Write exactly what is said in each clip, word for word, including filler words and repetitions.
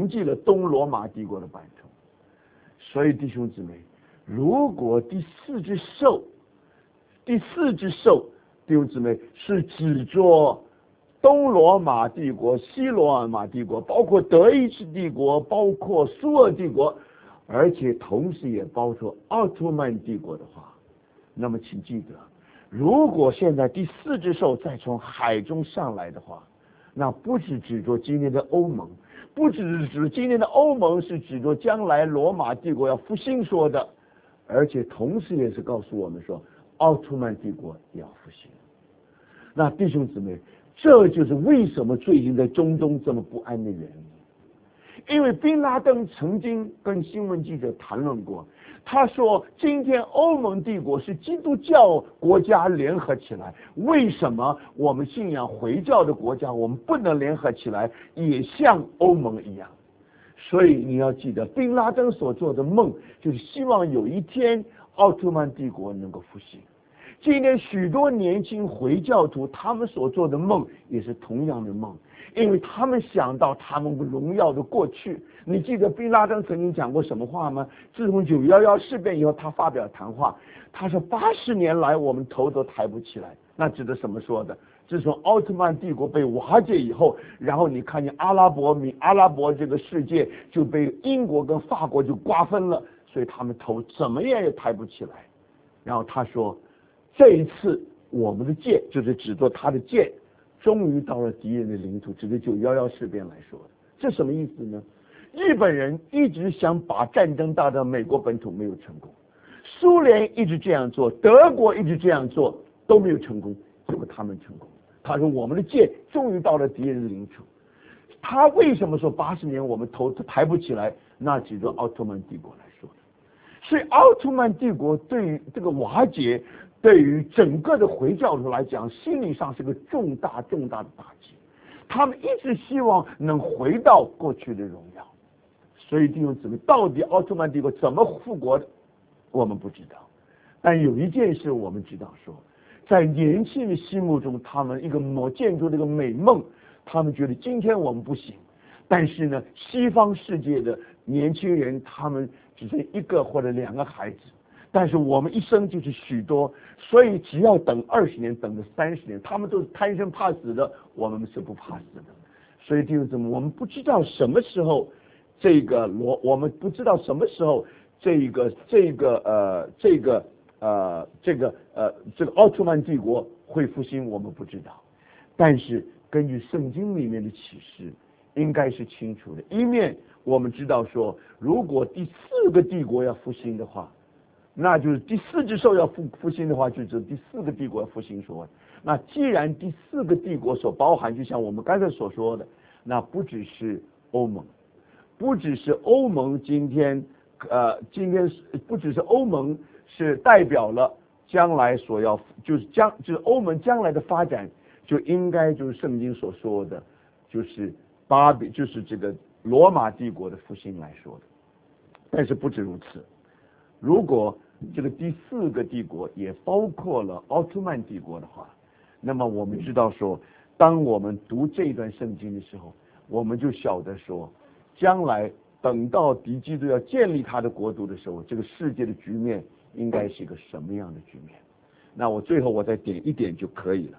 承继了东罗马帝国的版图。所以弟兄姊妹，如果第四只兽，第四只兽，弟兄姊妹是指着东罗马帝国、西罗马帝国，包括德意志帝国，包括苏俄帝国，而且同时也包括奥图曼帝国的话，那么请记得，如果现在第四只兽再从海中上来的话，那不是指着今天的欧盟，不只是指今天的欧盟是指着将来罗马帝国要复兴说的，而且同时也是告诉我们说，奥图曼帝国也要复兴。那弟兄姊妹，这就是为什么最近在中东这么不安的原因。因为宾拉登曾经跟新闻记者谈论过，他说今天欧盟帝国是基督教国家联合起来，为什么我们信仰回教的国家我们不能联合起来也像欧盟一样？所以你要记得，宾拉登所做的梦就是希望有一天奥图曼帝国能够复兴。今天许多年轻回教徒他们所做的梦也是同样的梦，因为他们想到他们荣耀的过去。你记得宾拉登曾经讲过什么话吗？自从九一一事变以后，他发表谈话，他说八十年来我们头都抬不起来。那指的什么说的？自从奥特曼帝国被瓦解以后，然后你看见阿拉伯民阿拉伯这个世界就被英国跟法国就瓜分了，所以他们头怎么样也抬不起来。然后他说，这一次我们的剑就是指着他的剑终于到了敌人的领土，指着九一一事变来说的。这什么意思呢？日本人一直想把战争带到美国本土，没有成功。苏联一直这样做，德国一直这样做，都没有成功，结果他们成功。他说我们的剑终于到了敌人的领土。他为什么说八十年我们头抬不起来？那指着奥特曼帝国来说的。所以奥特曼帝国对于这个瓦解，对于整个的回教徒来讲，心理上是个重大重大的打击。他们一直希望能回到过去的荣耀。所以弟兄姊妹，到底奥特曼帝国怎么复国的，我们不知道。但有一件事我们知道说，在年轻人心目中，他们一个某建筑这个美梦，他们觉得今天我们不行。但是呢，西方世界的年轻人，他们只剩一个或者两个孩子，但是我们一生就是许多，所以只要等二十年，等了三十年，他们都是贪生怕死的，我们是不怕死的。所以弟兄姊妹，我们不知道什么时候这个罗，我们不知道什么时候这个这个呃这个呃这个呃这个奥特曼帝国会复兴，我们不知道。但是根据圣经里面的启示，应该是清楚的。一面我们知道说，如果第四个帝国要复兴的话，那就是第四只兽要复复兴的话，就是第四个帝国要复兴说。那既然第四个帝国所包含，就像我们刚才所说的，那不只是欧盟，不只是欧盟今天呃今天不只是欧盟是代表了将来所要就是将就是欧盟将来的发展，就应该就是圣经所说的，就是巴比就是这个罗马帝国的复兴来说的。但是不止如此，如果这个第四个帝国也包括了奥特曼帝国的话，那么我们知道说，当我们读这段圣经的时候，我们就晓得说，将来等到敌基督要建立他的国度的时候，这个世界的局面应该是一个什么样的局面。那我最后我再点一点就可以了。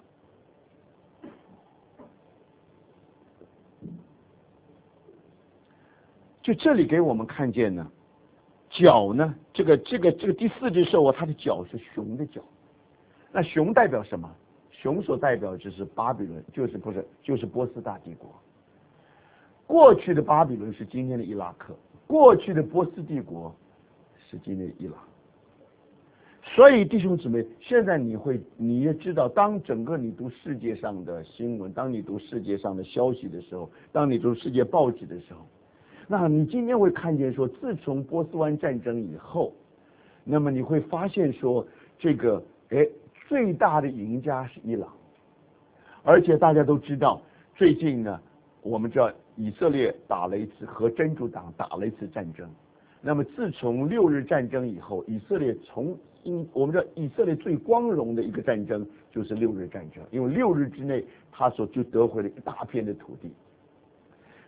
就这里给我们看见呢，角呢，这个这个这个第四只兽啊，它的角是熊的角。那熊代表什么？熊所代表就是巴比伦，就是不是就是波斯大帝国。过去的巴比伦是今天的伊拉克，过去的波斯帝国是今天的伊朗。所以弟兄姊妹，现在你会你也知道，当整个你读世界上的新闻，当你读世界上的消息的时候，当你读世界报纸的时候，那你今天会看见说，自从波斯湾战争以后，那么你会发现说，这个哎最大的赢家是伊朗。而且大家都知道，最近呢，我们知道以色列打了一次和真主党打了一次战争。那么自从六日战争以后，以色列从因我们知道以色列最光荣的一个战争就是六日战争，因为六日之内他所就得回了一大片的土地。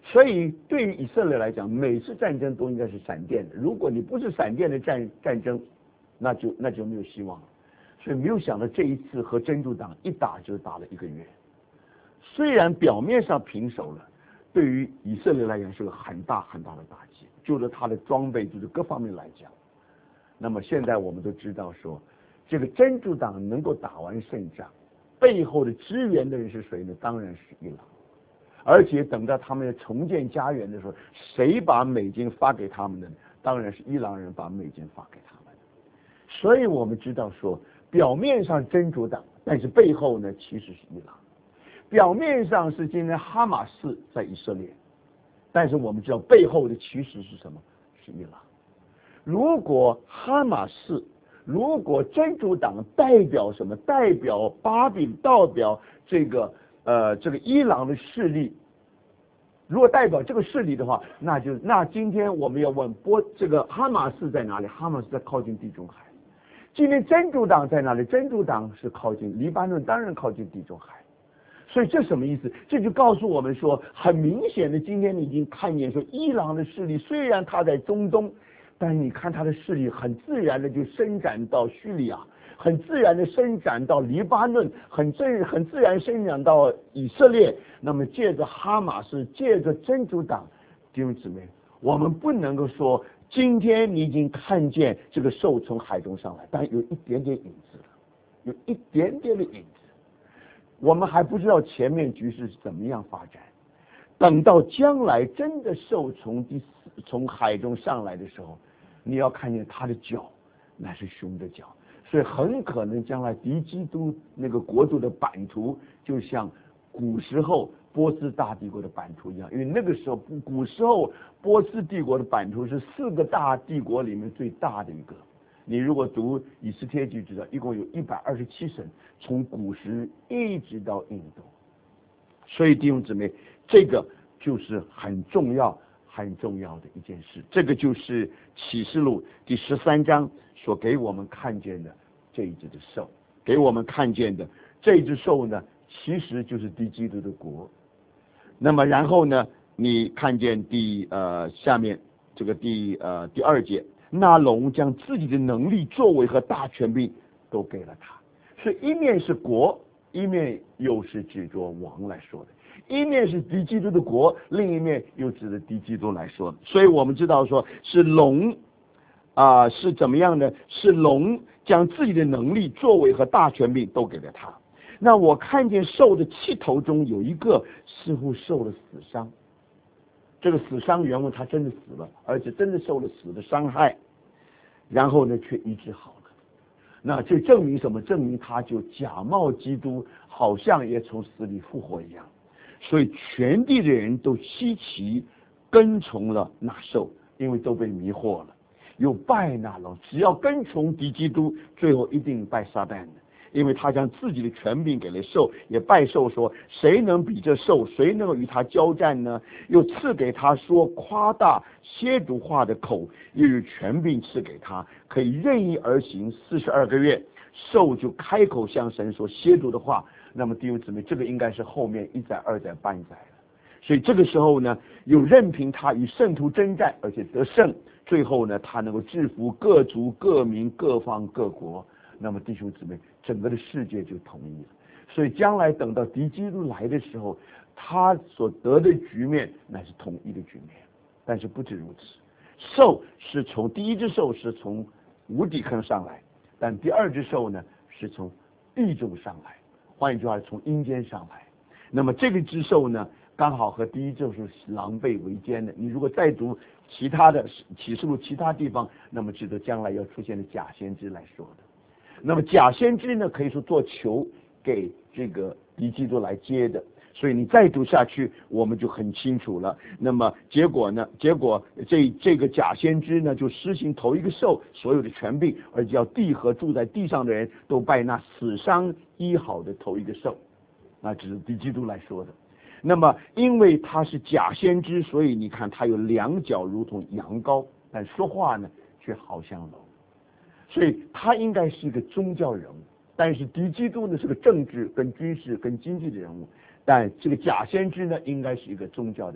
所以对于以色列来讲，每次战争都应该是闪电的。如果你不是闪电的战战争，那就那就没有希望了。所以没有想到这一次和真主党一打就打了一个月，虽然表面上平手了，对于以色列来讲是个很大很大的打击，就是他的装备，就是各方面来讲。那么现在我们都知道说，这个真主党能够打完胜仗，背后的支援的人是谁呢？当然是伊朗。而且等到他们要重建家园的时候，谁把美金发给他们的？当然是伊朗人把美金发给他们的。所以我们知道说，表面上真主党，但是背后呢其实是伊朗。表面上是今天哈马斯在以色列，但是我们知道背后的其实是什么？是伊朗。如果哈马斯，如果真主党代表什么？代表巴比，代表这个呃这个伊朗的势力，如果代表这个势力的话，那就那今天我们要问波这个哈马斯在哪里？哈马斯在靠近地中海。今天真主党在哪里？真主党是靠近黎巴嫩，当然靠近地中海。所以这什么意思？这就告诉我们说，很明显的，今天你已经看见说，伊朗的势力虽然它在中东，但是你看它的势力很自然的就伸展到叙利亚，很自然的伸展到黎巴嫩，很自很自然伸展到以色列。那么借着哈马斯，借着真主党，弟兄姊妹，我们不能够说今天你已经看见这个兽从海中上来，但有一点点影子了，有一点点的影子。我们还不知道前面局势是怎么样发展，等到将来真的兽从第四从海中上来的时候，你要看见它的脚，那是熊的脚，所以很可能将来敌基督那个国度的版图，就像古时候波斯大帝国的版图一样，因为那个时候古时候波斯帝国的版图是四个大帝国里面最大的一个。你如果读以斯帖记，知道一共有一百二十七省，从古时一直到印度。所以弟兄姊妹，这个就是很重要很重要的一件事。这个就是启示录第十三章所给我们看见的这一只的兽，给我们看见的这一只兽呢，其实就是敌基督的国。那么然后呢，你看见第呃下面这个第呃第二节。那龙将自己的能力、作为和大权柄都给了他，所以一面是国，一面又是指着王来说的；一面是敌基督的国，另一面又指着敌基督来说的。所以我们知道说是龙啊、呃，是怎么样呢？是龙将自己的能力、作为和大权柄都给了他。那我看见兽的气头中有一个似乎受了死伤。这个死伤原文他真的死了，而且真的受了死的伤害，然后呢却医治好了。那这证明什么？证明他就假冒基督，好像也从死里复活一样。所以全地的人都稀奇跟从了那兽，因为都被迷惑了。有拜那龙，只要跟从敌基督，最后一定拜撒旦的。因为他将自己的权柄给了兽，也拜兽说，谁能比这兽？谁能够与他交战呢？又赐给他说夸大亵渎话的口，又有权柄赐给他，可以任意而行四十二个月。兽就开口向神说亵渎的话。那么弟兄姊妹，这个应该是后面一载、二载、半载了。所以这个时候呢，又任凭他与圣徒征战，而且得胜。最后呢，他能够制服各族、各民、各方、各国。那么弟兄姊妹，整个的世界就统一了。所以将来等到敌基督来的时候，他所得的局面乃是统一的局面。但是不止如此，兽是从第一只兽是从无底坑上来，但第二只兽呢是从地中上来，换一句话，从阴间上来。那么这个只兽呢，刚好和第一只是狼狈为奸的。你如果再读其他的启示录其他地方，那么值得将来要出现的假先知来说的。那么假先知呢，可以说做球给这个敌基督来接的。所以你再读下去，我们就很清楚了。那么结果呢？结果这这个假先知呢，就施行头一个兽所有的权柄，而且要地和住在地上的人都拜那死伤医好的头一个兽。那只是敌基督来说的。那么因为他是假先知，所以你看他有两脚如同羊羔，但说话呢却好像龙。所以他应该是一个宗教人物，但是敌基督呢是个政治跟军事跟经济的人物，但这个假先知呢应该是一个宗教的人物。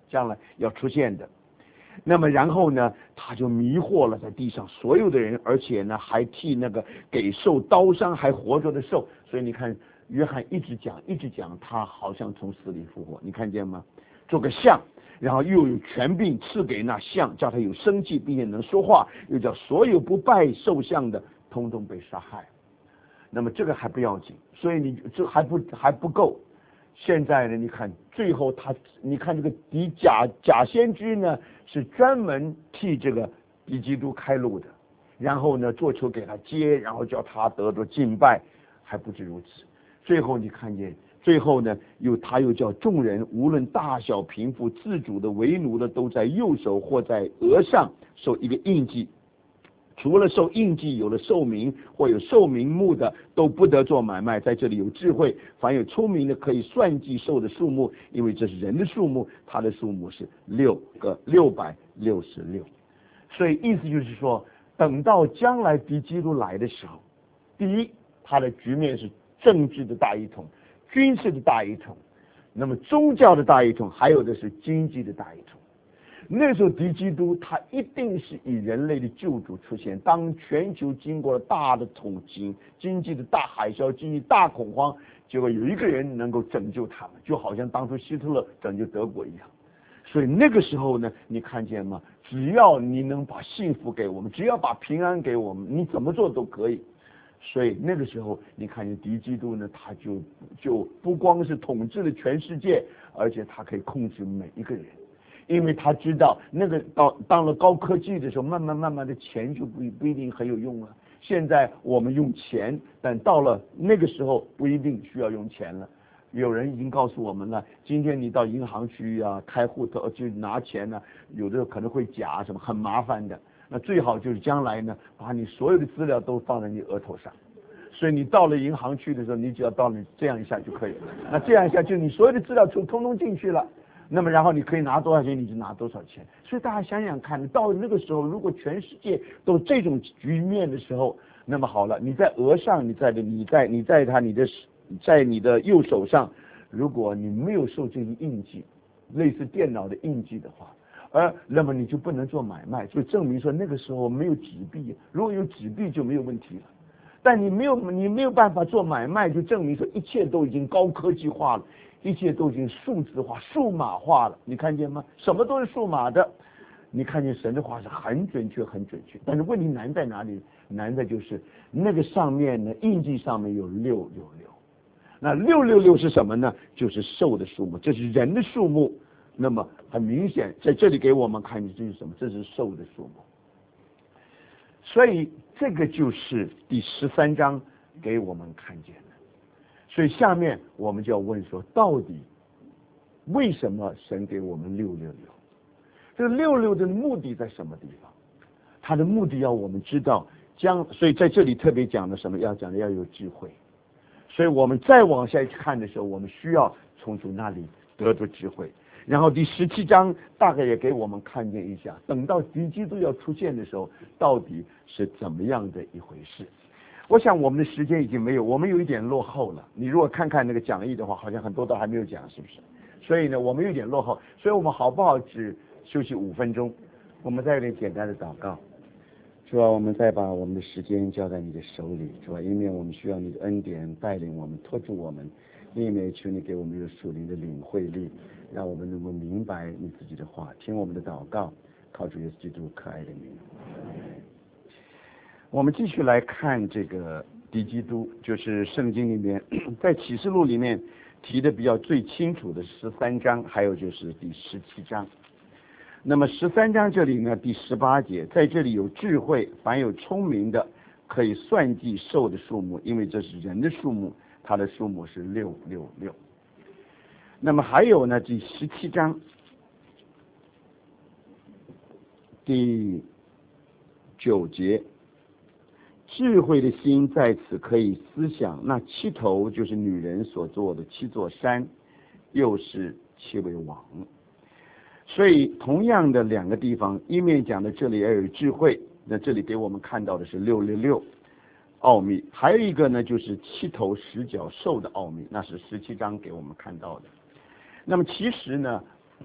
将来要出现的。那么然后呢，他就迷惑了在地上所有的人，而且呢还替那个给受刀伤还活着的兽。所以你看约翰一直讲一直讲，他好像从死里复活，你看见吗？做个像，然后又有权柄赐给那像，叫他有生气并且能说话，又叫所有不拜兽像的通通被杀害。那么这个还不要紧，所以你这还不还不够。现在呢，你看最后他，你看这个敌假假先知呢，是专门替这个敌基督开路的，然后呢做球给他接，然后叫他得着敬拜，还不止如此。最后你看见，最后呢又他又叫众人无论大小贫富自主的为奴的，都在右手或在额上受一个印记。除了受印记，有了寿名或有寿名目的，都不得做买卖。在这里有智慧，凡有聪明的可以算计寿的数目，因为这是人的数目，它的数目是六个六百六十六。所以意思就是说，等到将来敌基督来的时候，第一，他的局面是政治的大一统、军事的大一统，那么宗教的大一统，还有的是经济的大一统。那时候敌基督他一定是以人类的救主出现。当全球经过了大的统经经济的大海啸、经济大恐慌，结果有一个人能够拯救他们，就好像当初希特勒拯救德国一样。所以那个时候呢，你看见吗？只要你能把幸福给我们，只要把平安给我们，你怎么做都可以。所以那个时候你看见敌基督呢，他就就不光是统治了全世界，而且他可以控制每一个人。因为他知道那个到当了高科技的时候，慢慢慢慢的钱就不不一定很有用了。现在我们用钱，但到了那个时候不一定需要用钱了。有人已经告诉我们了，今天你到银行去啊开户头就拿钱呢、啊，有的可能会假什么，很麻烦的。那最好就是将来呢，把你所有的资料都放在你额头上。所以你到了银行去的时候，你只要到你这样一下就可以了。那这样一下，就你所有的资料就通通进去了。那么然后你可以拿多少钱你就拿多少钱。所以大家想想看，到那个时候如果全世界都这种局面的时候，那么好了，你在额上，你在的你在你在他你的在你的右手上，如果你没有受这个印记，类似电脑的印记的话，而那么你就不能做买卖，就证明说那个时候没有纸币，如果有纸币就没有问题了。但你没有你没有办法做买卖，就证明说一切都已经高科技化了，一切都已经数字化、数码化了。你看见吗？什么都是数码的。你看见神的话是很准确、很准确。但是问题难在哪里？难的就是那个上面呢，印记上面有六六六。那六六六是什么呢？就是兽的数目，这是人的数目。那么很明显，在这里给我们看，这是什么？这是兽的数目。所以这个就是第十三章给我们看见的。所以下面我们就要问说，到底为什么神给我们六六六？这个六六的目的在什么地方？它的目的要我们知道将，所以在这里特别讲的什么？要讲的要有智慧。所以我们再往下去看的时候，我们需要从主那里得着智慧。然后第十七章大概也给我们看见一下，等到敌基督要出现的时候，到底是怎么样的一回事。我想我们的时间已经没有，我们有一点落后了。你如果看看那个讲义的话，好像很多都还没有讲，是不是？所以呢，我们有点落后，所以我们好不好只休息五分钟，我们再有点简单的祷告。主啊，我们再把我们的时间交在你的手里，主啊，因为我们需要你的恩典带领我们，托住我们，因为求你给我们有属灵的领会力，让我们能够明白你自己的话，听我们的祷告，靠主耶稣基督可爱的名。我们继续来看这个敌基督，就是圣经里面在启示录里面提的比较最清楚的十三章，还有就是第十七章。那么十三章这里呢，第十八节，在这里有智慧，凡有聪明的可以算计兽的数目，因为这是人的数目，它的数目是六六六。那么还有呢，第十七章第九节，智慧的心在此可以思想，那七头就是女人所做的七座山，又是七位王。所以同样的两个地方，一面讲的这里要有智慧，那这里给我们看到的是六六六奥秘，还有一个呢就是七头十角兽的奥秘，那是十七章给我们看到的。那么其实呢，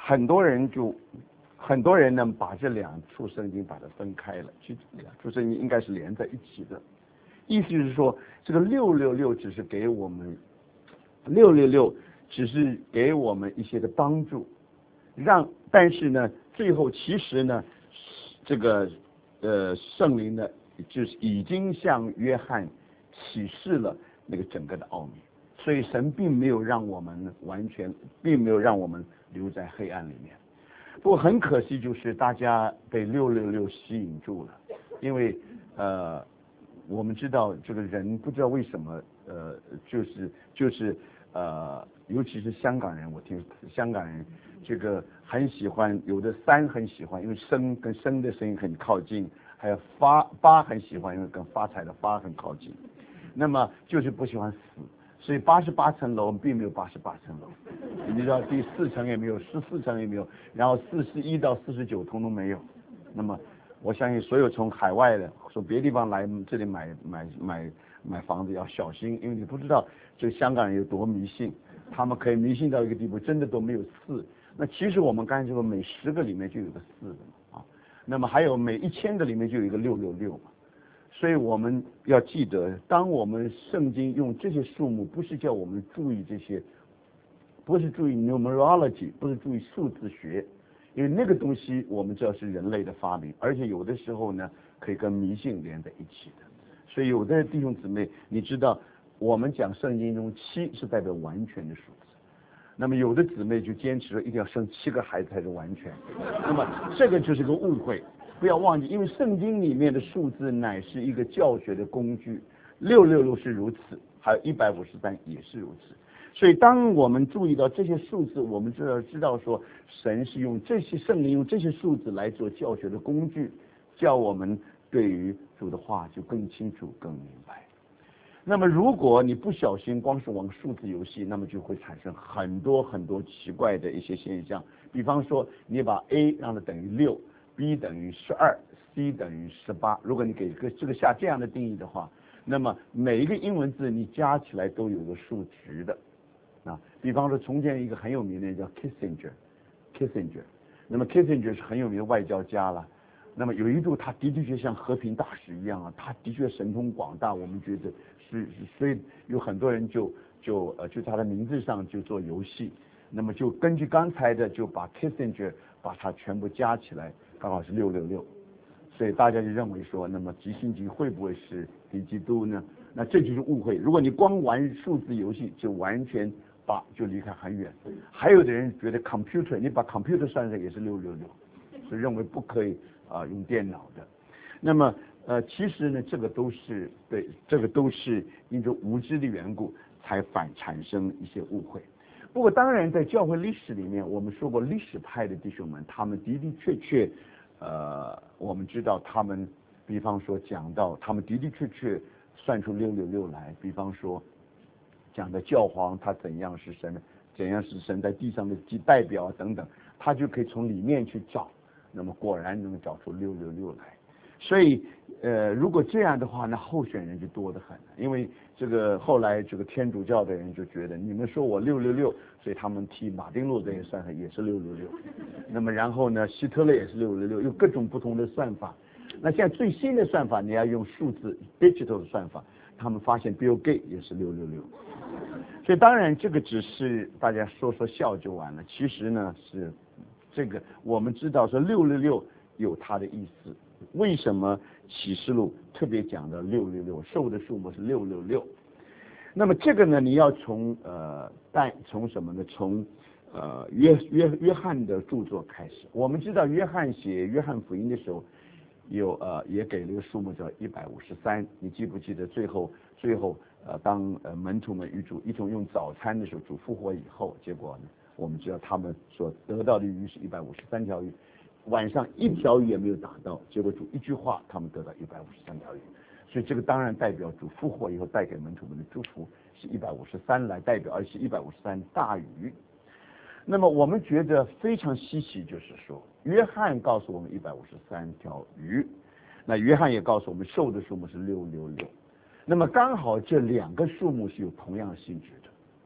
很多人就很多人呢把这两处圣经把它分开了，其实两处圣经应该是连在一起的。意思就是说，这个六六六只是给我们六六六只是给我们一些的帮助，让但是呢，最后其实呢，这个呃圣灵呢，就是已经向约翰启示了那个整个的奥秘，所以神并没有让我们完全，并没有让我们留在黑暗里面。不过很可惜，就是大家被六六六吸引住了，因为呃。我们知道这个人不知道为什么，呃，就是就是呃，尤其是香港人，我听香港人这个很喜欢，有的三很喜欢，因为生跟生的声音很靠近，还有发八很喜欢，因为跟发财的发很靠近。那么就是不喜欢死，所以八十八层楼并没有八十八层楼，你知道第四层也没有，十四层也没有，然后四十一到四十九通通没有。那么我相信所有从海外的、从别的地方来这里买买买买房子要小心，因为你不知道这香港人有多迷信，他们可以迷信到一个地步，真的都没有四。那其实我们刚才说每十个里面就有个四的嘛啊，那么还有每一千个里面就有一个六六六嘛。所以我们要记得，当我们圣经用这些数目，不是叫我们注意这些，不是注意 numerology， 不是注意数字学。因为那个东西我们知道是人类的发明，而且有的时候呢可以跟迷信连在一起的。所以有的弟兄姊妹，你知道我们讲圣经中七是代表完全的数字，那么有的姊妹就坚持说一定要生七个孩子才是完全，那么这个就是个误会，不要忘记，因为圣经里面的数字乃是一个教学的工具，六六六是如此，还有一百五十三也是如此。所以当我们注意到这些数字，我们就要知道说神是用这些圣灵用这些数字来做教学的工具，叫我们对于主的话就更清楚更明白。那么如果你不小心光是玩数字游戏，那么就会产生很多很多奇怪的一些现象。比方说你把 A 让它等于六， B 等于十二， C 等于十八，如果你给个这个下这样的定义的话，那么每一个英文字你加起来都有个数值的啊。比方说从前一个很有名的人叫 Kissinger Kissinger， 那么 Kissinger 是很有名的外交家了。那么有一度他的确像和平大使一样啊，他的确神通广大，我们觉得是，所以有很多人就就呃就他的名字上就做游戏，那么就根据刚才的就把 Kissinger 把它全部加起来，刚好是六六六，所以大家就认为说，那么吉星吉会不会是敌基督呢？那这就是误会。如果你光玩数字游戏，就完全把就离开很远。还有的人觉得 computer， 你把 computer 算上也是六六六，所以认为不可以啊、呃、用电脑的。那么呃其实呢，这个都是对，这个都是因着无知的缘故才反产生一些误会。不过当然在教会历史里面，我们说过历史派的弟兄们，他们的的确确呃我们知道他们，比方说讲到他们的的确确算出六六六来，比方说讲的教皇他怎样是神，怎样是神在地上的代表啊等等，他就可以从里面去找，那么果然能找出六六六来。所以呃如果这样的话，那候选人就多得很，因为这个后来这个天主教的人就觉得你们说我六六六，所以他们替马丁路德也算上也是六六六，那么然后呢希特勒也是六六六，有各种不同的算法。那现在最新的算法你要用数字 digital 的算法，他们发现 Bill Gates 也是六六六，所以当然这个只是大家说说笑就完了，其实呢是这个我们知道说六六六有它的意思。为什么启示录特别讲的六六六，兽的数目是六六六？那么这个呢，你要从呃，但从什么呢？从呃约约约翰的著作开始。我们知道约翰写约翰福音的时候，有呃也给了一个数目叫一百五十三。你记不记得最后最后呃当呃门徒们与主一同用早餐的时候，主复活以后，结果呢，我们知道他们所得到的鱼是一百五十三条鱼。晚上一条鱼也没有打到，结果主一句话，他们得到一百五十三条鱼，所以这个当然代表主复活以后带给门徒们的祝福是一百五十三来代表，而且一百五十三大鱼。那么我们觉得非常稀奇，就是说约翰告诉我们一百五十三条鱼，那约翰也告诉我们兽的数目是六六六，那么刚好这两个数目是有同样性质的。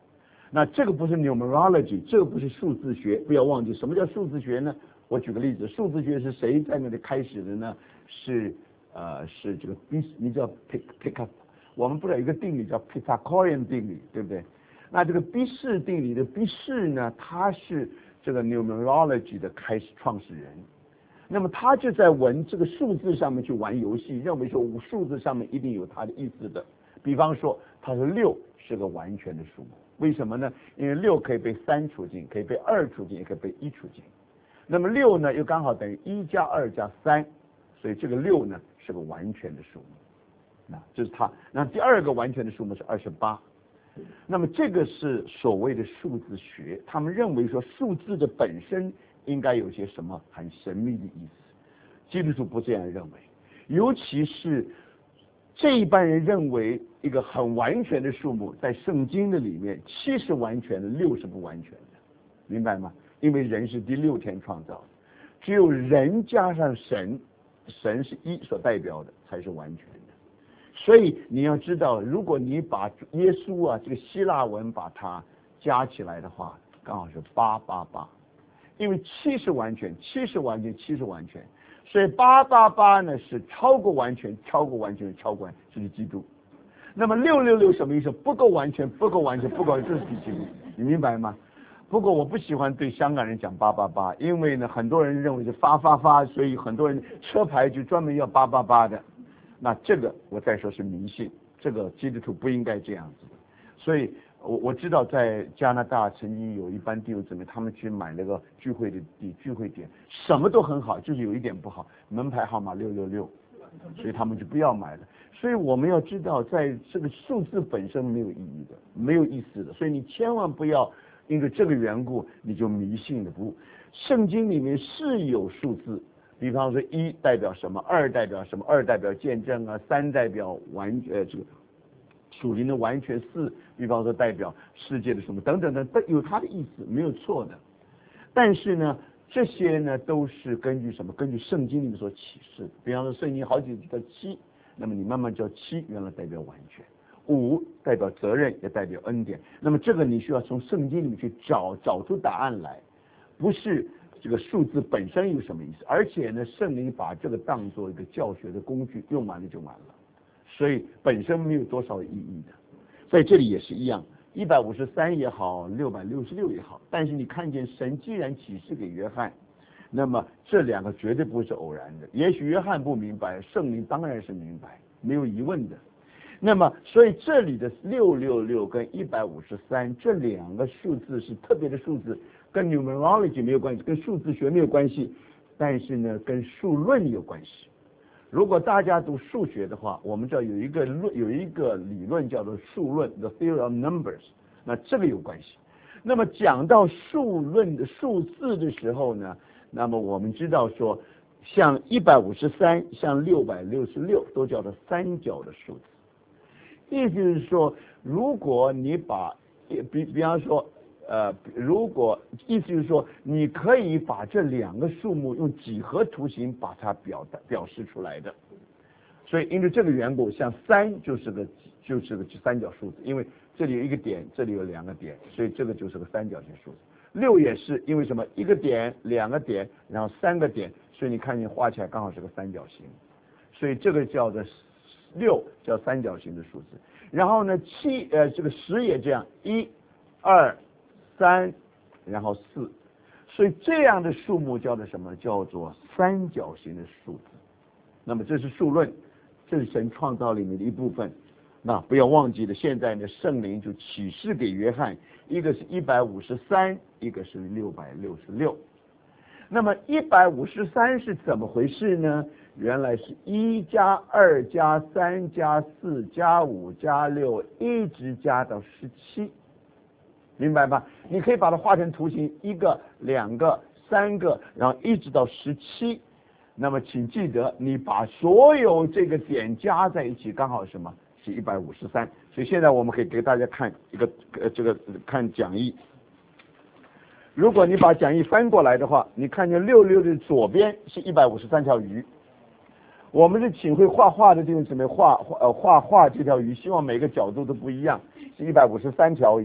那这个不是 numerology， 这个不是数字学，不要忘记什么叫数字学呢？我举个例子，数字学是谁在那里开始的呢？是呃是这个 B， 你叫 pick pick up， 我们不知道有一个定理叫 Pythagorean 定理，对不对？那这个毕氏定理的毕氏呢，他是这个 numerology 的开始创始人。那么他就在玩这个数字上面去玩游戏，认为说数字上面一定有它的意思的。比方说，他说六是个完全的数目，为什么呢？因为六可以被三除尽，可以被二除尽，也可以被一除尽。那么六呢，又刚好等于一加二加三，所以这个六呢是个完全的数目。那这是他。那第二个完全的数目是二十八。那么这个是所谓的数字学，他们认为说数字的本身应该有些什么很神秘的意思。基督徒不这样认为，尤其是这一般人认为一个很完全的数目，在圣经的里面，七是完全的，六是不完全的，明白吗？因为人是第六天创造的，只有人加上神，神是一所代表的才是完全的。所以你要知道，如果你把耶稣啊这个希腊文把它加起来的话，刚好是八八八，因为七是完全，七是完全，七是完全，所以八八八呢是超过完全，超过完全，超过完全，这是基督。那么六六六什么意思？不够完全，不够完全，不够完全，这是基督，你明白吗？不过我不喜欢对香港人讲八八八，因为呢很多人认为是发发发，所以很多人车牌就专门要八八八的。那这个我再说是迷信，这个基督徒不应该这样子的。所以我我知道在加拿大曾经有一班弟兄姊妹，他们去买那个聚会的地聚会点，什么都很好，就是有一点不好，门牌号码六六六，所以他们就不要买了。所以我们要知道，在这个数字本身没有意义的，没有意思的，所以你千万不要因为这个缘故你就迷信了。不，圣经里面是有数字。比方说一代表什么，二代表什么，二代表见证啊，三代表完呃这个属灵的完全，四比方说代表世界的什么等等的，有它的意思，没有错的。但是呢，这些呢都是根据什么？根据圣经里面所启示的。比方说圣经好几个七，那么你慢慢叫七，原来代表完全；五代表责任，也代表恩典。那么这个你需要从圣经里面去找找出答案来，不是这个数字本身有什么意思，而且呢，圣灵把这个当做一个教学的工具，用完了就完了，所以本身没有多少意义的。在这里也是一样，一百五十三也好，六百六十六也好，但是你看见神既然启示给约翰，那么这两个绝对不是偶然的。也许约翰不明白，圣灵当然是明白，没有疑问的。那么，所以这里的六六六跟一百五十三这两个数字是特别的数字。跟 numerology 没有关系，跟数字学没有关系，但是呢，跟数论有关系。如果大家读数学的话，我们知道有一个论，有一个理论叫做数论 ，the theory of numbers， 那这个有关系。那么讲到数论的数字的时候呢，那么我们知道说，像一百五十三，像六百六十六，都叫做三角的数字。意思是说，如果你把比比方说。呃，如果意思就是说，你可以把这两个数目用几何图形把它表达表示出来的。所以因为这个缘故，像三就是个就是个三角数字，因为这里有一个点，这里有两个点，所以这个就是个三角形数字。六也是因为什么？一个点，两个点，然后三个点，所以你看见画起来刚好是个三角形，所以这个叫做六，叫三角形的数字。然后呢，七呃这个十也这样，一、二。三，然后四，所以这样的数目叫做什么？叫做三角形的数字。那么这是数论，这是神创造里面的一部分。那不要忘记了，现在呢，圣灵就启示给约翰，一个是一百五十三，一个是六百六十六。那么一百五十三是怎么回事呢？原来是一加二加三加四加五加六，一直加到十七。明白吧？你可以把它画成图形，一个、两个、三个，然后一直到十七。那么请记得，你把所有这个点加在一起，刚好什么？是一百五十三。所以现在我们可以给大家看一个呃这个看讲义。如果你把讲义翻过来的话，你看见六六的左边是一百五十三条鱼。我们是请会画画的弟兄姊妹画画呃画画这条鱼，希望每个角度都不一样，是一百五十三条鱼。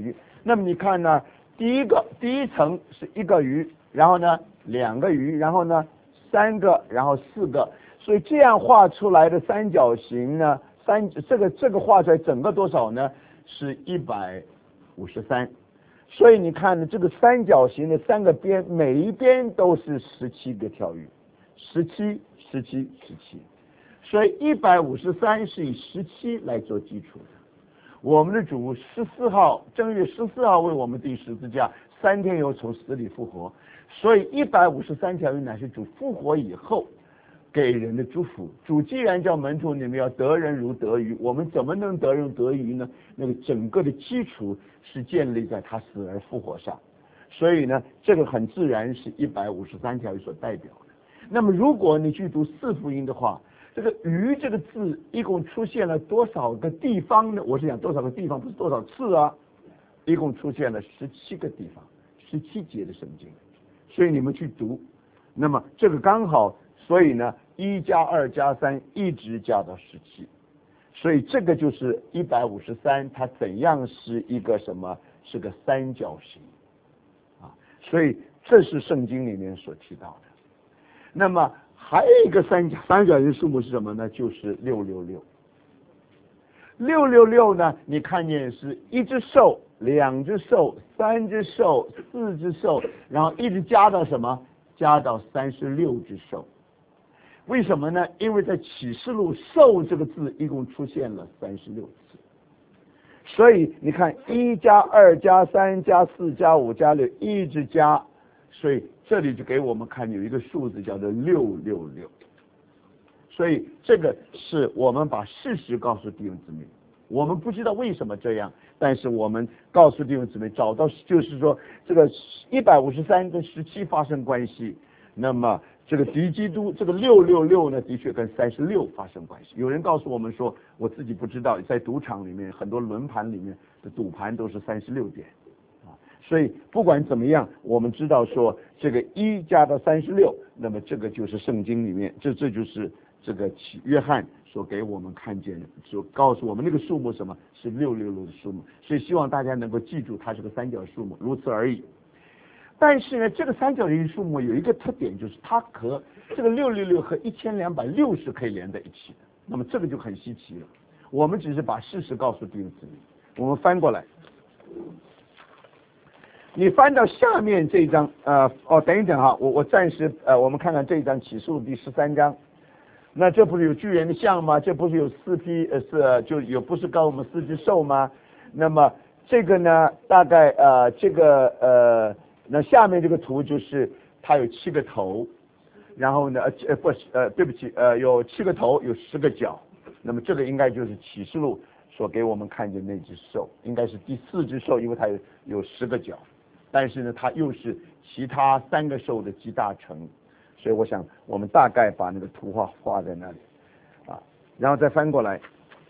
那么你看呢，第一个第一层是一个鱼，然后呢两个鱼，然后呢三个，然后四个，所以这样画出来的三角形呢，三这个这个画出来整个多少呢？是一百五十三。所以你看呢，这个三角形的三个边，每一边都是十七个跳跃，十七、十七、十七。所以一百五十三是以十七来做基础的。我们的主十四号正月十四号为我们钉十字架，三天又从死里复活，所以一百五十三条约乃是主复活以后给人的祝福。主既然叫门徒你们要得人如得鱼，我们怎么能得人得鱼呢？那个整个的基础是建立在他死而复活上，所以呢，这个很自然是一百五十三条约所代表的。那么如果你去读四福音的话，这个鱼这个字一共出现了多少个地方呢？我是讲多少个地方，不是多少次啊，一共出现了十七个地方，十七节的圣经。所以你们去读，那么这个刚好，所以呢，一加二加三一直加到十七，所以这个就是一百五十三，它怎样是一个什么？是个三角形啊，所以这是圣经里面所提到的。那么还有一个三角三角形数目是什么呢？就是六六六。六六六呢，你看见是一只兽、两只兽、三只兽、四只兽，然后一直加到什么？加到三十六只兽。为什么呢？因为在启示录兽这个字一共出现了三十六次，所以你看一加二加三加四加五加六一直加，所以这里就给我们看有一个数字叫做六六六。所以这个是我们把事实告诉弟兄姊妹，我们不知道为什么这样，但是我们告诉弟兄姊妹，找到就是说这个一百五十三跟十七发生关系，那么这个敌基督这个六六六呢，的确跟三十六发生关系。有人告诉我们说，我自己不知道，在赌场里面很多轮盘里面的赌盘都是三十六点啊，所以不管怎么样，我们知道说这个一加到三十六，那么这个就是圣经里面，这这就是这个约翰所给我们看见的，所告诉我们那个数目什么是六六六的数目，所以希望大家能够记住它是个三角数目，如此而已。但是呢，这个三角形数目有一个特点，就是它和这个六六六和一千两百六十可以连在一起的，那么这个就很稀奇了。我们只是把事实告诉弟兄姊妹，我们翻过来，你翻到下面这一章，呃，哦，等一等哈，我我暂时呃，我们看看这一章启示录第十三章。那这不是有巨人的像吗？这不是有四匹呃是就有不是告诉我们四只兽吗？那么这个呢，大概呃这个呃那下面这个图就是它有七个头，然后呢呃不呃对不起呃有七个头有十个脚，那么这个应该就是启示录所给我们看见那只兽，应该是第四只兽，因为它有有十个脚，但是呢它又是其他三个兽的集大成。所以我想我们大概把那个图画画在那里啊，然后再翻过来。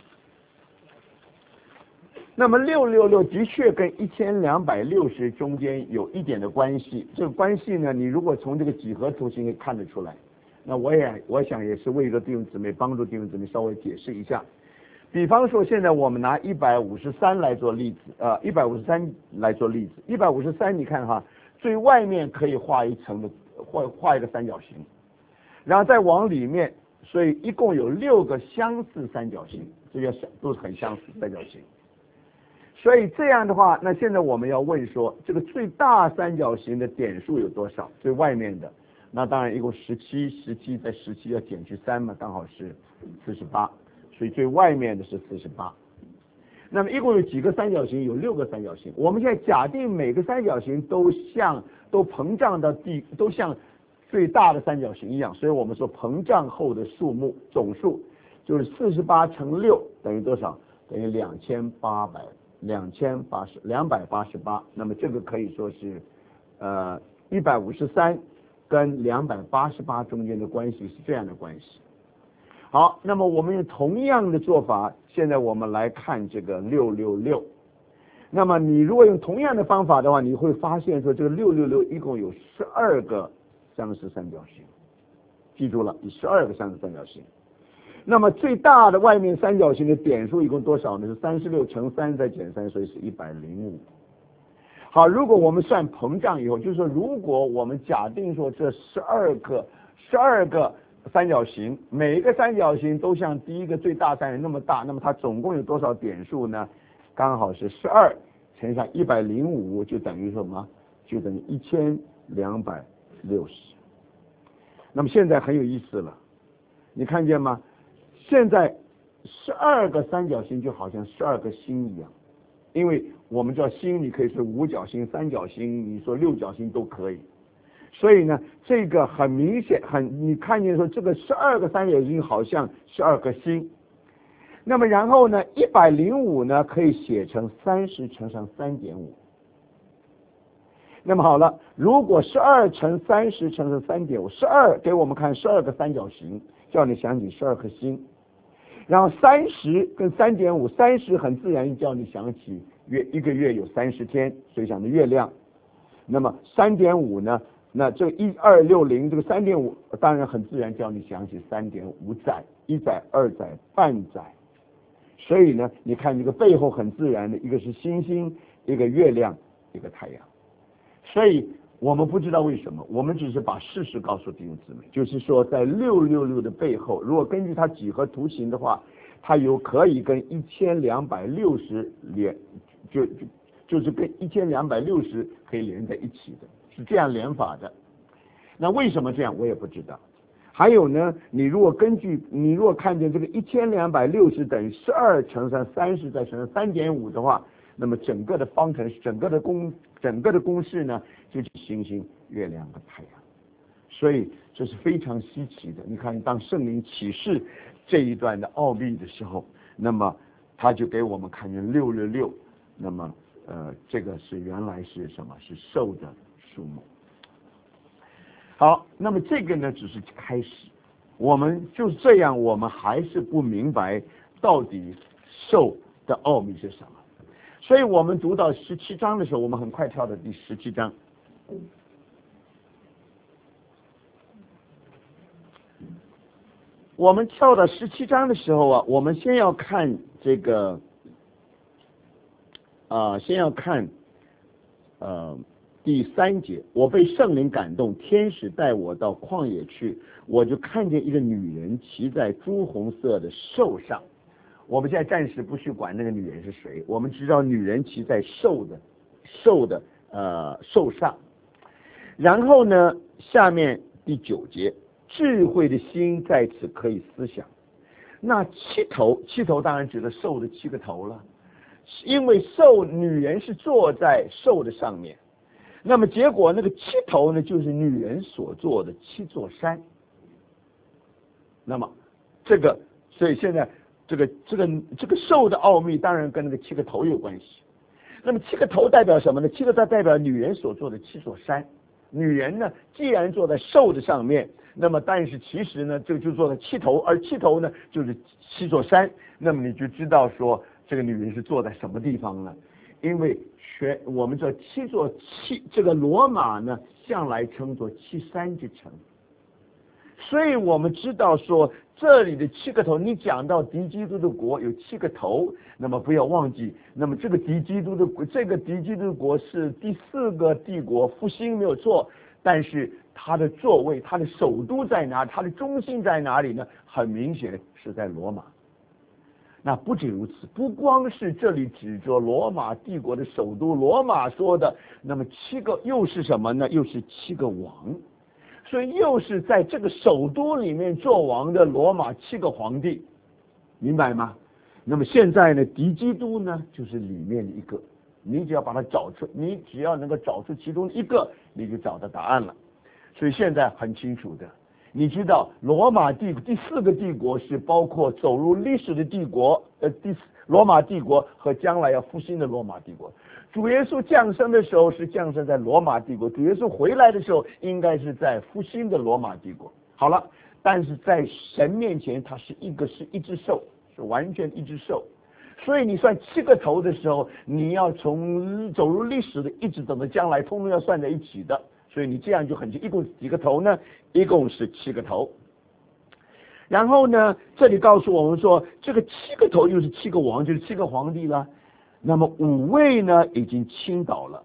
那么六六六的确跟一千两百六十中间有一点的关系，这个关系呢，你如果从这个几何图形可以看得出来。那我也我想也是为了弟兄姊妹帮助弟兄姊妹稍微解释一下。比方说现在我们拿一百五十三来做例子，呃一百五十三来做例子，一百五十三你看哈，最外面可以画一层的画画一个三角形，然后再往里面，所以一共有六个相似三角形，这些都是很相似三角形。所以这样的话，那现在我们要问说，这个最大三角形的点数有多少？最外面的，那当然一共十七，十七在十七要减去三嘛，刚好是四十八，所以最外面的是四十八。那么一共有几个三角形？有六个三角形。我们现在假定每个三角形都像都膨胀到地，都像最大的三角形一样，所以我们说膨胀后的数目总数就是四十八乘六等于多少？等于两千八百两千八十两百八十八。那么这个可以说是呃一百五十三跟两百八十八中间的关系是这样的关系。好，那么我们用同样的做法，现在我们来看这个六六六。那么你如果用同样的方法的话，你会发现说这个六六六一共有十二个相似三角形，记住了，有十二个相似三角形。那么最大的外面三角形的点数一共多少呢？是三十六乘三再减三，所以是一百零五。 好，如果我们算膨胀以后，就是说，如果我们假定说这十二个十二个三角形，每一个三角形都像第一个最大三角形那么大，那么它总共有多少点数呢？刚好是十二乘上一百零五，就等于什么？就等于一千两百六十。那么现在很有意思了，你看见吗？现在十二个三角形就好像十二个星一样，因为我们知道星，你可以是五角星、三角星，你说六角星都可以。所以呢，这个很明显，很你看见说这个十二个三角形好像十二颗星。那么然后呢，一百零五呢可以写成三十乘上三点五。那么好了，如果十二乘三十乘上三点五，十二给我们看十二个三角形，叫你想起十二颗星。然后三十跟三点五，三十很自然叫你想起月一个月有三十天，所以讲的月亮。那么三点五呢？那这一二六零这个三点五，当然很自然叫你想起三点五载，一载、二载、半载。所以呢，你看这个背后很自然的，一个是星星，一个月亮，一个太阳。所以我们不知道为什么，我们只是把事实告诉弟兄姊妹，就是说在六六六的背后，如果根据它几何图形的话，它有可以跟一千两百六十连，就就就是跟一千两百六十可以连在一起的。是这样连法的，那为什么这样我也不知道。还有呢，你如果根据你如果看见这个一千两百六十等于十二乘上三十再乘上三点五的话，那么整个的方程整个的公整个的公式呢，就是星星、月亮和太阳。所以这是非常稀奇的。你看，当圣灵启示这一段的奥秘的时候，那么他就给我们看见六六六，那么呃，这个是原来是什么？是兽的数目。好，那么这个呢只是开始，我们就这样，我们还是不明白到底兽的奥秘是什么。所以我们读到十七章的时候，我们很快跳到第十七章。我们跳到十七章的时候啊，我们先要看这个，啊、呃，先要看，呃。第三节，我被圣灵感动，天使带我到旷野去，我就看见一个女人骑在朱红色的兽上。我们现在暂时不去管那个女人是谁，我们知道女人骑在兽的兽的呃兽上。然后呢，下面第九节，智慧的心在此可以思想。那七头，七头当然指的兽的七个头了，因为兽女人是坐在兽的上面。那么结果那个七头呢，就是女人所做的七座山。那么这个，所以现在这个这个这个兽的奥秘，当然跟那个七个头有关系。那么七个头代表什么呢？七个头代表女人所做的七座山。女人呢，既然坐在兽的上面，那么但是其实呢，这就坐在七头，而七头呢就是七座山。那么你就知道说，这个女人是坐在什么地方了。因为全我们这七座七这个罗马呢，向来称作七山之城，所以我们知道说这里的七个头，你讲到敌基督的国有七个头，那么不要忘记，那么这个敌基督的国，这个敌基督的国是第四个帝国复兴没有错，但是它的座位、它的首都在哪？它的中心在哪里呢？很明显是在罗马。那不仅如此，不光是这里指着罗马帝国的首都罗马说的，那么七个又是什么呢？又是七个王，所以又是在这个首都里面做王的罗马七个皇帝，明白吗？那么现在呢，敌基督呢就是里面的一个，你只要把它找出，你只要能够找出其中一个，你就找到答案了。所以现在很清楚的。你知道罗马帝第四个帝国是包括走入历史的帝国，呃，第罗马帝国和将来要复兴的罗马帝国。主耶稣降生的时候是降生在罗马帝国，主耶稣回来的时候应该是在复兴的罗马帝国。好了，但是在神面前，它是一个是一只兽，是完全一只兽。所以你算七个头的时候，你要从走入历史的一直等到将来，通通要算在一起的。所以你这样就很清，一共几个头呢？一共是七个头。然后呢，这里告诉我们说，这个七个头又是七个王，就是七个皇帝了。那么五位呢已经倾倒了，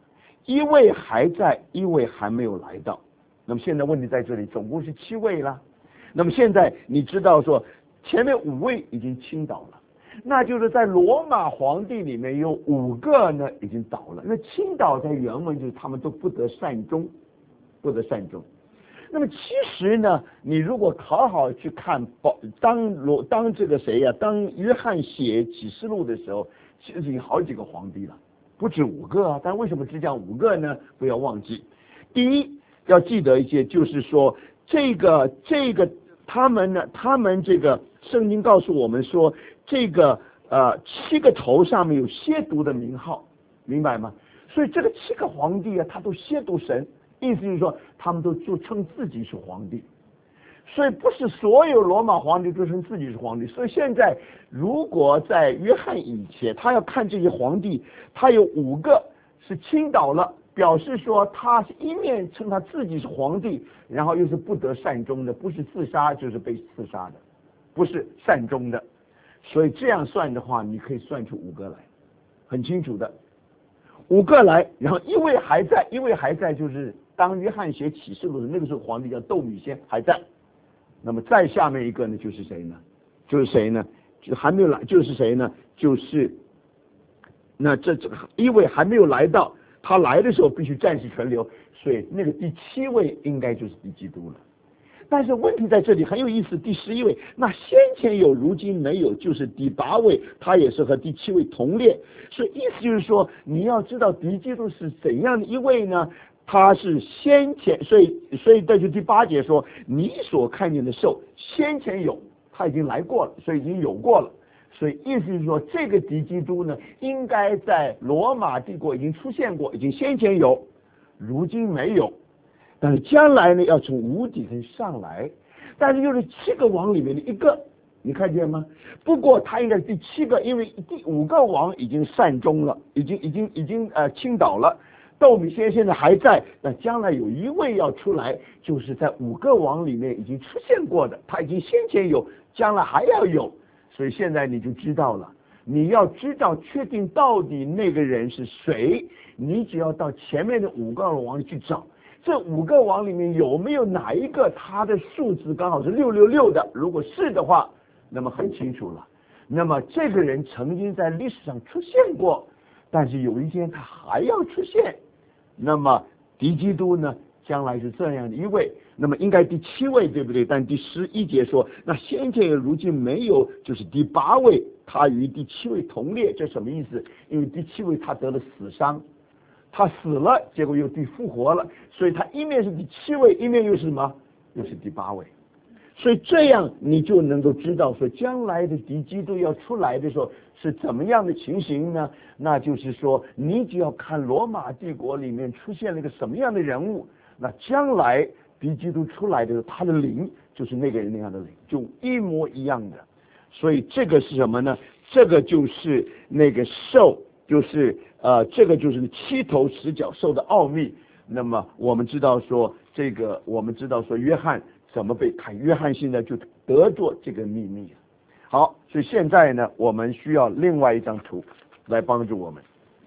一位还在，一位还没有来到。那么现在问题在这里，总共是七位了。那么现在你知道说，前面五位已经倾倒了，那就是在罗马皇帝里面有五个呢已经倒了。那倾倒在原文就是他们都不得善终，不得善终。那么其实呢，你如果好好去看保当罗当这个谁呀、啊，当约翰写启示录的时候，其实已经好几个皇帝了，不止五个啊。但为什么只讲五个呢？不要忘记，第一要记得一些，就是说这个这个他们呢，他们这个圣经告诉我们说，这个呃七个头上面有亵渎的名号，明白吗？所以这个七个皇帝啊，他都亵渎神。意思就是说，他们都就称自己是皇帝，所以不是所有罗马皇帝都称自己是皇帝。所以现在，如果在约翰以前，他要看这些皇帝，他有五个是倾倒了，表示说他一面称他自己是皇帝，然后又是不得善终的，不是自杀就是被刺杀的，不是善终的。所以这样算的话，你可以算出五个来，很清楚的，五个来，然后一位还在，一位还在就是。当约翰写启示录的那个时候，皇帝叫窦米先还在。那么再下面一个呢，就是谁呢？就是谁呢？就还没有来，就是谁呢？就是那这这个一位还没有来到，他来的时候必须暂时存留，所以那个第七位应该就是敌基督了。但是问题在这里很有意思，第十一位，那先前有，如今没有，就是第八位，他也是和第七位同列。所以意思就是说，你要知道敌基督是怎样的一位呢？他是先前，所以所以这就第八节说，你所看见的兽先前有，他已经来过了，所以已经有过了。所以意思是说，这个敌基督呢，应该在罗马帝国已经出现过，已经先前有，如今没有。但是将来呢，要从无底层上来，但是又是七个王里面的一个，你看见吗？不过他应该是第七个，因为第五个王已经善终了，已经已经已经呃倾倒了。窦米先现在还在，那将来有一位要出来，就是在五个王里面已经出现过的，他已经先前有，将来还要有，所以现在你就知道了。你要知道确定到底那个人是谁，你只要到前面的五个王里去找，这五个王里面有没有哪一个他的数字刚好是六六六的？如果是的话，那么很清楚了。那么这个人曾经在历史上出现过，但是有一天他还要出现。那么敌基督呢，将来是这样的一位，那么应该第七位，对不对？但第十一节说，那先前如今没有，就是第八位，他与第七位同列，这什么意思？因为第七位他得了死伤，他死了，结果又第复活了，所以他一面是第七位，一面又是什么？又是第八位。所以这样你就能够知道说，将来的敌基督要出来的时候是怎么样的情形呢？那就是说，你只要看罗马帝国里面出现了一个什么样的人物，那将来敌基督出来的时候，他的灵就是那个人那样的灵，就一模一样的。所以这个是什么呢？这个就是那个兽，就是呃，这个就是七头十角兽的奥秘。那么我们知道说，这个我们知道说，约翰怎么被看？约翰现在就得着这个秘密。好，所以现在呢，我们需要另外一张图来帮助我们。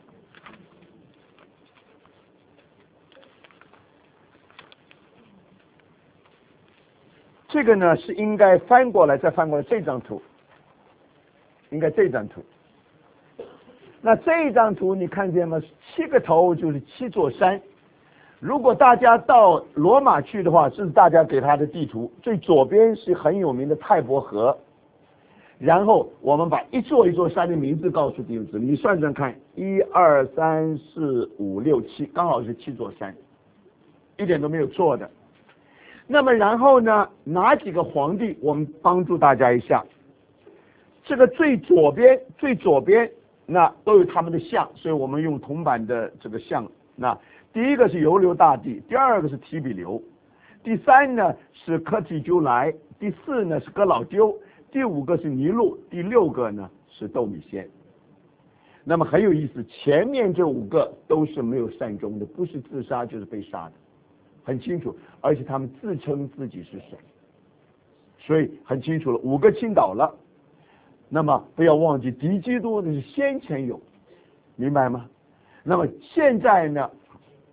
这个呢是应该翻过来，再翻过来这张图，应该这张图。那这张图你看见吗？七个头就是七座山。如果大家到罗马去的话，这是大家给他的地图，最左边是很有名的泰伯河，然后我们把一座一座山的名字告诉弟兄姊妹，你算算看，一二三四五六七，刚好是七座山，一点都没有错的。那么然后呢，哪几个皇帝？我们帮助大家一下。这个最左边，最左边那都有他们的像，所以我们用铜板的这个像。那第一个是尤留大帝，第二个是提比留，第三呢是科提鸠莱，第四呢是哥老丢，第五个是尼禄，第六个呢是窦米先。那么很有意思，前面这五个都是没有善终的，不是自杀就是被杀的，很清楚，而且他们自称自己是神，所以很清楚了，五个倾倒了。那么不要忘记，敌基督的是先前有，明白吗？那么现在呢，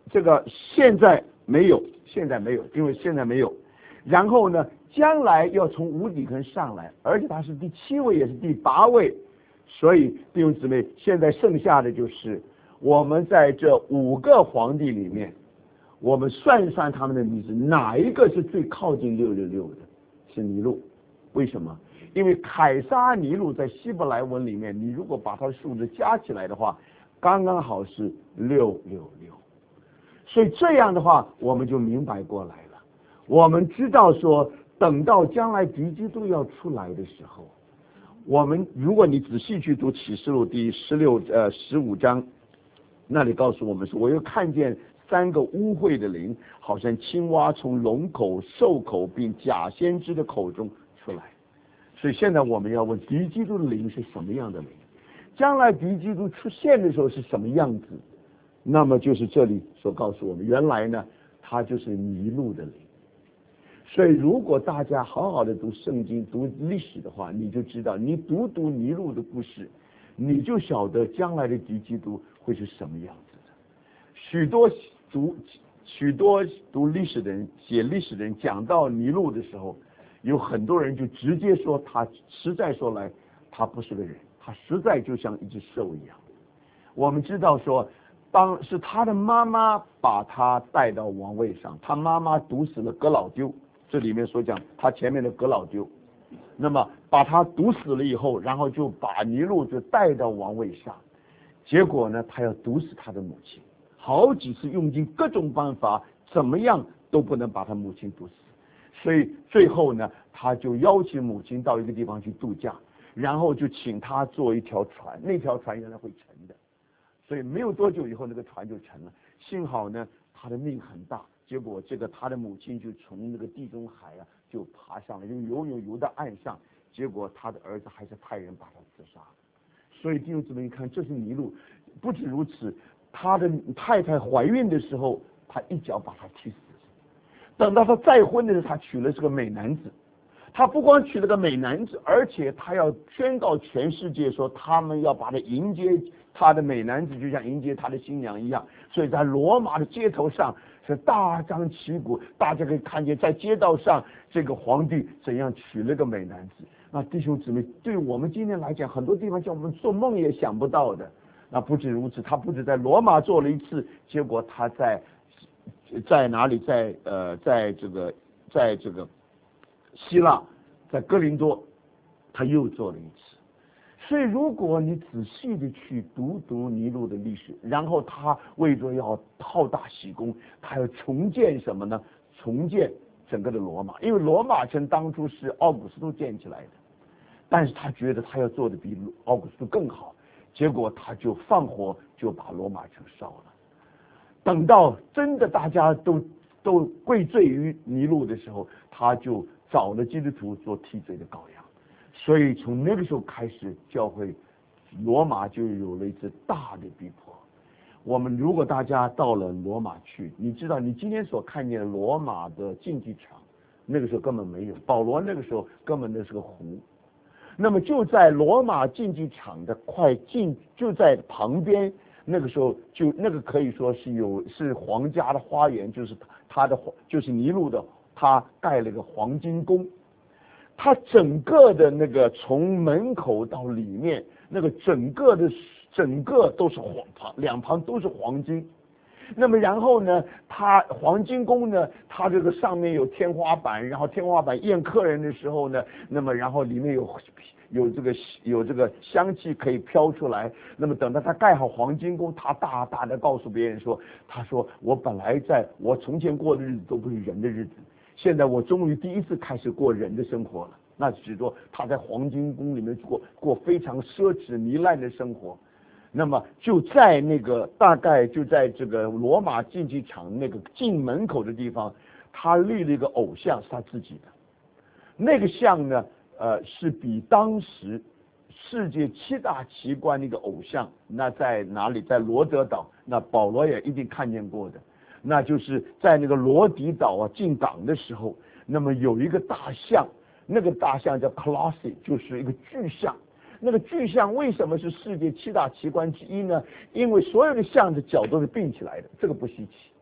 这个现在没有，现在没有，因为现在没有。然后呢，将来要从无底坑上来，而且他是第七位，也是第八位。所以弟兄姊妹，现在剩下的就是我们在这五个皇帝里面，我们算一算他们的名字，哪一个是最靠近六六六的？是尼禄。为什么？因为凯撒尼禄在希伯来文里面，你如果把它的数字加起来的话，刚刚好是六六六。所以这样的话，我们就明白过来了。我们知道说，等到将来敌基督要出来的时候，我们如果你仔细去读启示录第十六呃十五章，那里告诉我们说，我又看见三个污秽的灵，好像青蛙从龙口、兽口并假先知的口中出来。所以现在我们要问，敌基督的灵是什么样的灵？将来敌基督出现的时候是什么样子？那么就是这里所告诉我们，原来呢，他就是尼禄的灵。所以如果大家好好的读圣经、读历史的话，你就知道，你读读尼禄的故事，你就晓得将来的敌基督会是什么样子的。许多读许多读历史的人、写历史的人讲到尼禄的时候，有很多人就直接说他，实在说来，他不是个人，他实在就像一只兽一样。我们知道说，当是他的妈妈把他带到王位上，他妈妈毒死了葛老丢，这里面所讲他前面的葛老丢，那么把他毒死了以后，然后就把尼禄就带到王位上，结果呢，他要毒死他的母亲，好几次用尽各种办法，怎么样都不能把他母亲毒死。所以最后呢，他就邀请母亲到一个地方去度假，然后就请他坐一条船，那条船原来会沉的，所以没有多久以后那个船就沉了。幸好呢，他的命很大，结果这个他的母亲就从那个地中海啊就爬上来，就游游游到岸上，结果他的儿子还是派人把他自杀了。所以弟兄姊妹，你看，这是尼禄。不止如此，他的太太怀孕的时候，他一脚把他踢死。等到他再婚的时候，他娶了这个美男子。他不光娶了个美男子，而且他要宣告全世界说，他们要把他迎接他的美男子，就像迎接他的新娘一样。所以在罗马的街头上是大张旗鼓，大家可以看见在街道上这个皇帝怎样娶了个美男子。那弟兄姊妹，对我们今天来讲，很多地方叫我们做梦也想不到的。那不止如此，他不止在罗马做了一次，结果他在在哪里？在呃，在这个，在这个希腊，在哥林多，他又做了一次。所以，如果你仔细的去读读尼禄的历史，然后他为着要好大喜功，他要重建什么呢？重建整个的罗马，因为罗马城当初是奥古斯都建起来的，但是他觉得他要做的比奥古斯都更好，结果他就放火就把罗马城烧了。等到真的大家都都归罪于尼禄的时候，他就找了基督徒做替罪的羔羊。所以从那个时候开始，教会罗马就有了一次大的逼迫。我们如果大家到了罗马去，你知道你今天所看见的罗马的竞技场，那个时候根本没有，保罗那个时候根本那是个湖。那么就在罗马竞技场的快近，就在旁边。那个时候就那个可以说是有是皇家的花园，就是他的就是尼禄的，他盖了个黄金宫，他整个的那个从门口到里面那个整个的整个都是黄旁两旁都是黄金。那么然后呢，他黄金宫呢，它这个上面有天花板，然后天花板宴客人的时候呢，那么然后里面有有这个有这个香气可以飘出来。那么等到他盖好黄金宫，他大大的告诉别人说，他说我本来在我从前过的日子都不是人的日子，现在我终于第一次开始过人的生活了。那指说他在黄金宫里面过过非常奢侈糜烂的生活。那么就在那个大概就在这个罗马竞技场那个进门口的地方，他立了一个偶像，是他自己的。那个像呢，呃，是比当时世界七大奇观的一个偶像。那在哪里？在罗德岛，那保罗也一定看见过的。那就是在那个罗底岛啊进港的时候，那么有一个大象，那个大象叫 Colossi， 就是一个巨象。那个巨象为什么是世界七大奇观之一呢？因为所有的象的脚都是并起来的，这个不稀奇。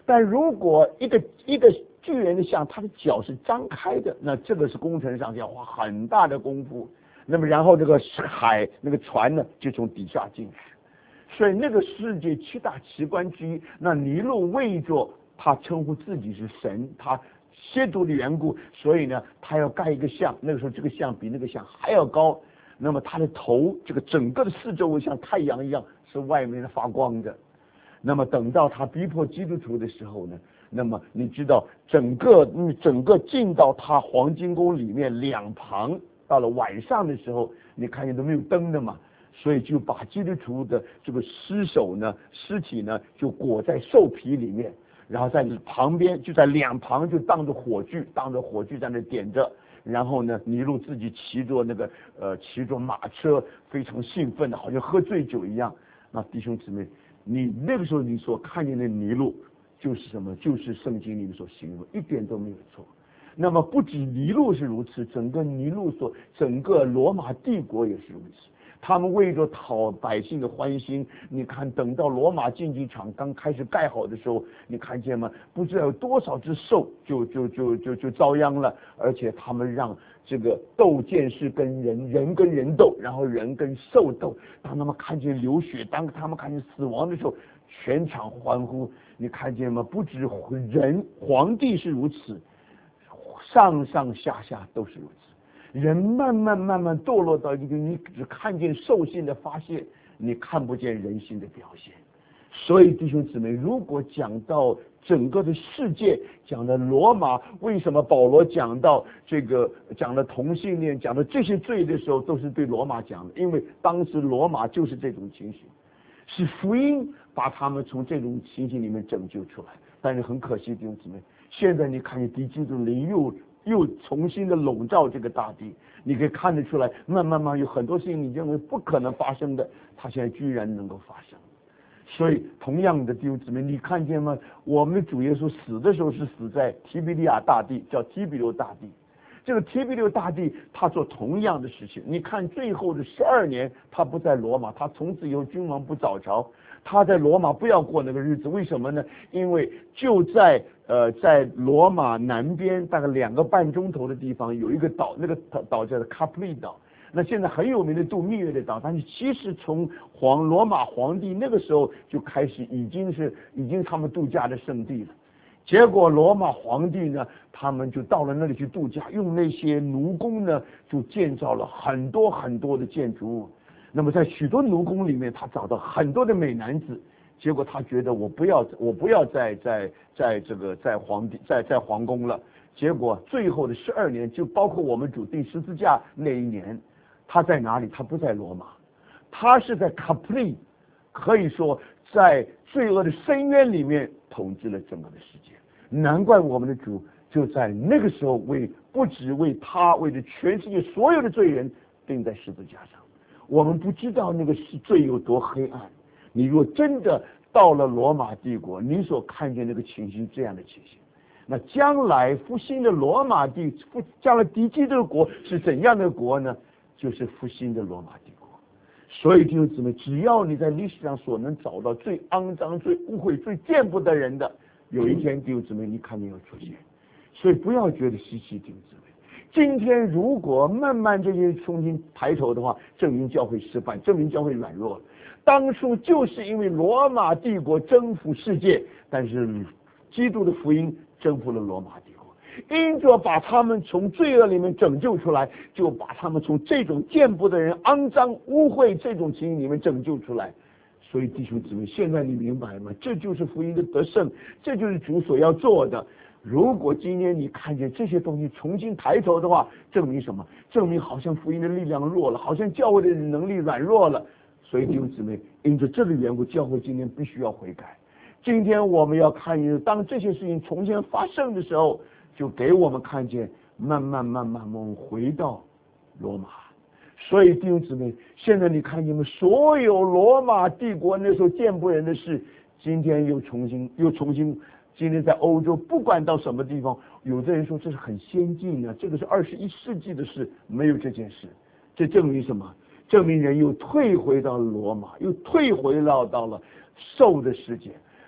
但如果一个一个巨人的像，它的脚是张开的，那这个是工程上要花很大的功夫。那么然后这个海那个船呢，就从底下进去。所以那个世界七大奇观之一，那尼禄为着他称呼自己是神，他亵渎的缘故，所以呢，他要盖一个像。那个时候这个像比那个像还要高，那么他的头这个整个的四周围像太阳一样，是外面的发光的。那么等到他逼迫基督徒的时候呢，那么你知道整个嗯整个进到他黄金宫里面两旁，到了晚上的时候，你看见都没有灯的嘛，所以就把基督徒的这个尸首呢尸体呢就裹在兽皮里面，然后在旁边就在两旁就当着火炬，当着火炬在那点着。然后呢，尼禄自己骑着那个呃骑着马车，非常兴奋的，好像喝醉酒一样。那弟兄姊妹，你那个时候你所看见的尼禄就是什么？就是圣经里面所形容，一点都没有错。那么不止尼禄是如此，整个尼禄所整个罗马帝国也是如此。他们为着讨百姓的欢心，你看等到罗马竞技场刚开始盖好的时候，你看见吗？不知道有多少只兽就就就就就遭殃了，而且他们让这个斗剑是跟人人跟人斗，然后人跟兽斗。当他们看见流血，当他们看见死亡的时候，全场欢呼。你看见吗？不止人，皇帝是如此，上上下下都是如此。人慢慢慢慢堕落到一个你只看见兽性的发泄，你看不见人性的表现。所以弟兄姊妹，如果讲到整个的世界，讲的罗马，为什么保罗讲到这个讲的同性恋，讲的这些罪的时候，都是对罗马讲的？因为当时罗马就是这种情形，是福音把他们从这种情形里面拯救出来。但是很可惜弟兄姊妹，现在你看见敌基督灵又又重新的笼罩这个大地，你可以看得出来，慢慢慢有很多事情你认为不可能发生的，它现在居然能够发生。所以同样的弟兄姊妹，你看见吗？我们的主耶稣死的时候是死在提比利亚大地，叫提比留大地。这个提比留大地他做同样的事情。你看最后的十二年，他不在罗马，他从此以后君王不早朝，他在罗马不要过那个日子。为什么呢？因为就在呃在罗马南边大概两个半钟头的地方有一个岛，那个岛岛叫做卡普利岛。那现在很有名的度蜜月的岛，但是其实从皇罗马皇帝那个时候就开始，已经是已经他们度假的圣地了。结果罗马皇帝呢，他们就到了那里去度假，用那些奴工呢，就建造了很多很多的建筑物。那么在许多奴工里面，他找到很多的美男子。结果他觉得我不要，我不要在在在这个在皇帝在在皇宫了。结果最后的十二年，就包括我们主定十字架那一年。他在哪里？他不在罗马，他是在卡普利，可以说在罪恶的深渊里面统治了整个的世界。难怪我们的主就在那个时候为不只为他，为了全世界所有的罪人钉在十字架上。我们不知道那个是罪有多黑暗。你若真的到了罗马帝国，你所看见那个情形，这样的情形，那将来复兴的罗马帝，复将来敌基督的国是怎样的国呢？就是复兴的罗马帝国。所以弟兄姊妹，只要你在历史上所能找到最肮脏、最污秽、最见不得人的，有一天弟兄姊妹你看见要出现。所以不要觉得稀奇，弟兄姊妹，今天如果慢慢这些重新抬头的话，证明教会失败，证明教会软弱了。当初就是因为罗马帝国征服世界，但是基督的福音征服了罗马帝国，因着把他们从罪恶里面拯救出来，就把他们从这种见不得人、肮脏、污秽这种情形里面拯救出来。所以弟兄姊妹，现在你明白吗？这就是福音的得胜，这就是主所要做的。如果今天你看见这些东西重新抬头的话，证明什么？证明好像福音的力量弱了，好像教会的能力软弱了。所以弟兄姊妹，因着这个缘故，教会今天必须要悔改。今天我们要看见，当这些事情重新发生的时候，就给我们看见，慢慢慢慢我们回到罗马。所以弟兄姊妹，现在你看见吗？所有罗马帝国那时候见不人的事，今天又重新又重新，今天在欧洲不管到什么地方，有的人说这是很先进的，这个是二十一世纪的事，没有这件事。这证明什么？证明人又退回到罗马，又退回到到了兽的世界。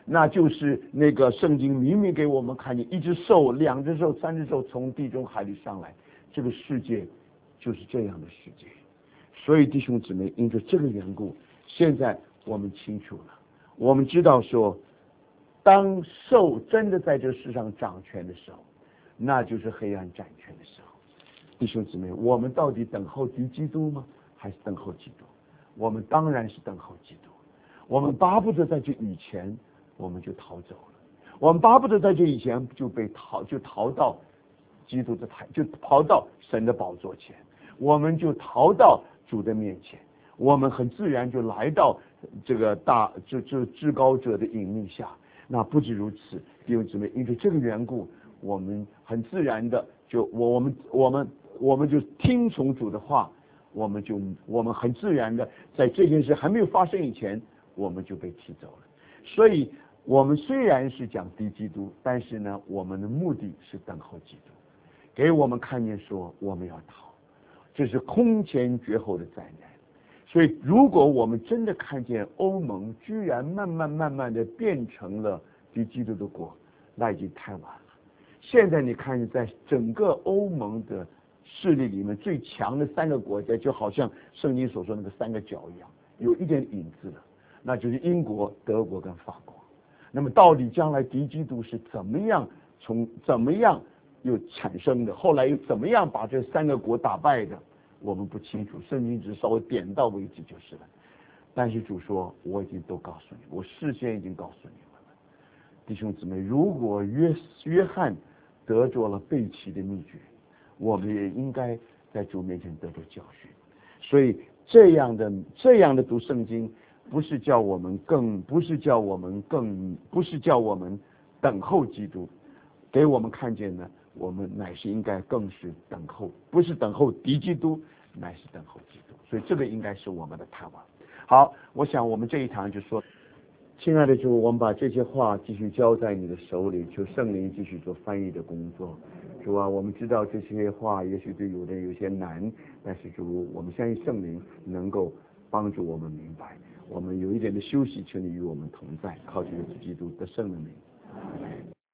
那就是那个圣经明明给我们看见，一只兽、两只兽、三只兽从地中海里上来，这个世界就是这样的世界。所以弟兄姊妹，因着这个缘故，现在我们清楚了，我们知道说，当兽真的在这世上掌权的时候，那就是黑暗掌权的时候。弟兄姊妹，我们到底等候敌基督吗？还是等候基督？我们当然是等候基督。我们巴不得在这以前我们就逃走了，我们巴不得在这以前就被逃就逃到基督的台，就逃到神的宝座前，我们就逃到主的面前，我们很自然就来到这个大这这至高者的隐秘下。那不止如此，弟兄姊妹，因为这个缘故，我们很自然的就我我们我们我们就听从主的话，我们就我们很自然的在这件事还没有发生以前，我们就被提走了。所以我们虽然是讲敌基督，但是呢，我们的目的是等候基督，给我们看见说我们要逃，这是空前绝后的灾难。所以如果我们真的看见欧盟居然慢慢慢慢的变成了敌基督的国，那已经太晚了。现在你看，在整个欧盟的势力里面最强的三个国家，就好像圣经所说那个三个角一样，有一点影子的，那就是英国、德国跟法国。那么到底将来敌基督是怎么样从怎么样又产生的，后来又怎么样把这三个国打败的，我们不清楚，圣经只稍微点到为止就是了。但是主说，我已经都告诉你，我事先已经告诉你们了。弟兄姊妹，如果约约翰得着了背弃的秘诀，我们也应该在主面前得着教训。所以这样的这样的读圣经，不是叫我们更不是叫我们更不是叫我们等候基督，给我们看见呢，我们乃是应该更是等候，不是等候敌基督，乃是等候基督。所以这个应该是我们的盼望。好，我想我们这一堂就说，亲爱的主，我们把这些话继续交在你的手里，求圣灵继续做翻译的工作。主啊，我们知道这些话也许对有的人有些难，但是主，我们相信圣灵能够帮助我们明白。我们有一点的休息，求你与我们同在，靠主耶稣基督得胜的名。